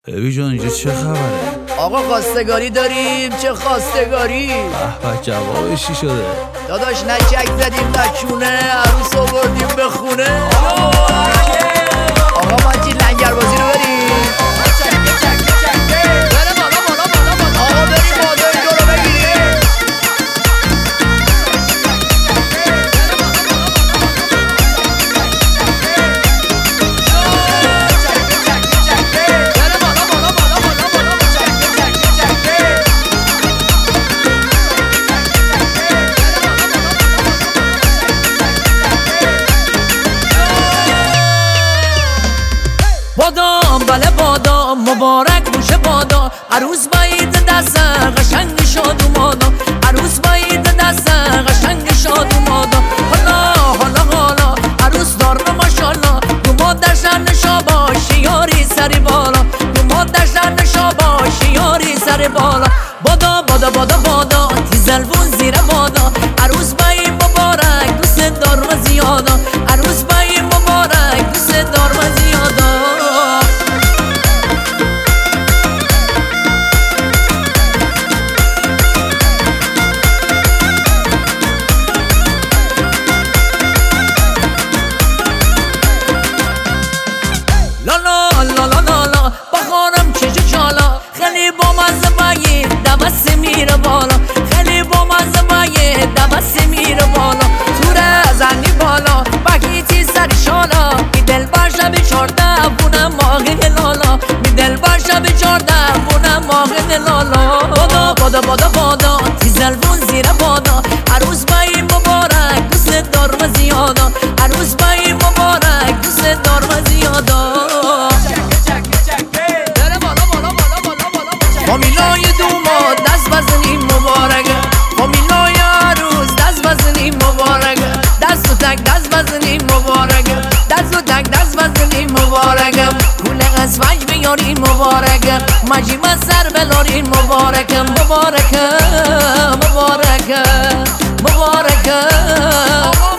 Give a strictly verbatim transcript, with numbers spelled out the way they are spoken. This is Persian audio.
ابی جان اینجا چه خبره؟ آقا خواستگاری داریم. چه خواستگاری؟ به به جوابش چی شده؟ داداش نه چک زدیم نه چونه، عروس آوردیم به خونه. آقا ما چی لنگر بازی رو بریم. آقا بریم مادر جو رو بگیریم. بادام بله بادام مبارک باشه بادا، عروس باید دست قشنگ شاد و مادا، عروس باید دست قشنگ شاد و مادا. حالا حالا حالا عروس دار ماشاءالله، تو مادر شنشا باشی یاری سری بالا، تو مادر شنشا باشی یاری سری بالا. بادا بادا بادا بادا تیزلبون زیر بادا، عروس باید مبارک دوست دار و زیادا، عروس باید مبارک دوست دار و زیادا. لالا لالا لالا بخارم چه چالا، خیلی با مزه باید دوست میره بالا، خیلی با مزه باید دوست میره بالا. توره زنی بالا بگیتی سر شالا، می دل باشه به چارده بونه ماغی لالا، می دل باشه به چارده بونه ماغی لالا. بادا بادا بادا بادا تیزلبون زیر بادا، عروس بایی مبارک دوست دار و زیادا، عروس بایی مبارک دوست دار و زیادا. فامیلای دوماد دست بزنیم مبارک، فامیلای عروس دست بزنیم مبارک، دست و تک دست بزنیم مبارک، دست و تک دست بزنیم مبارک. کوله از فج بیاریم مبارک، مجیم از سر بلاریم مبارک، مبارک مبارک مبارک.